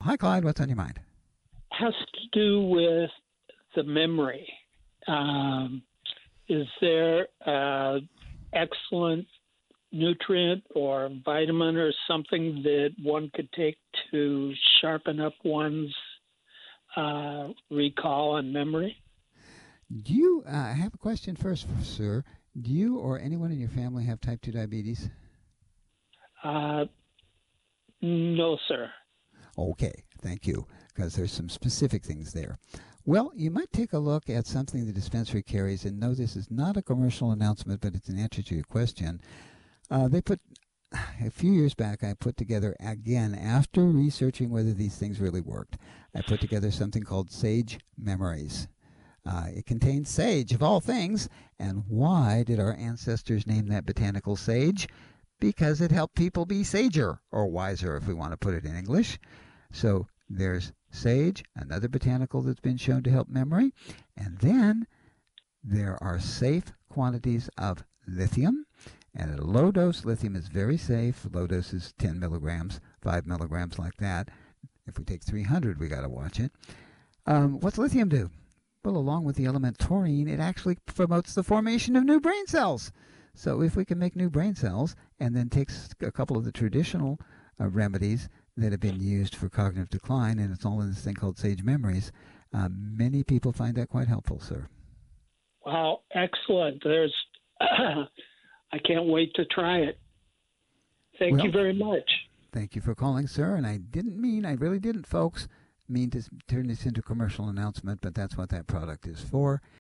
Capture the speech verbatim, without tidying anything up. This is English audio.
Hi, Clyde. What's on your mind? Has to do with the memory. Um, is there uh, excellent nutrient or vitamin or something that one could take to sharpen up one's uh, recall and memory? Do you uh, I have a question first, sir? Do you or anyone in your family have type two diabetes? Uh, no, sir. Okay, thank you, because there's some specific things there. Well, you might take a look at something the dispensary carries, and no, this is not a commercial announcement, but it's an answer to your question. Uh, they put, a few years back, I put together, again, after researching whether these things really worked, I put together something called Sage Memories. Uh, it contains sage, of all things, and why did our ancestors name that botanical sage? Because it helped people be sager, or wiser if we want to put it in English. So there's sage, another botanical that's been shown to help memory, and then there are safe quantities of lithium, and at a low dose, lithium is very safe. Low dose is ten milligrams, five milligrams like that. If we take three hundred, we got to watch it. Um, what's lithium do? Well, along with the element taurine, it actually promotes the formation of new brain cells. So if we can make new brain cells and then take a couple of the traditional uh, remedies that have been used for cognitive decline, and it's all in this thing called Sage Memories, uh, many people find that quite helpful, sir. Wow, excellent. There's, I can't wait to try it. Thank well, you very much. Thank you for calling, sir. And I didn't mean, I really didn't, folks, mean to turn this into a commercial announcement, but that's what that product is for.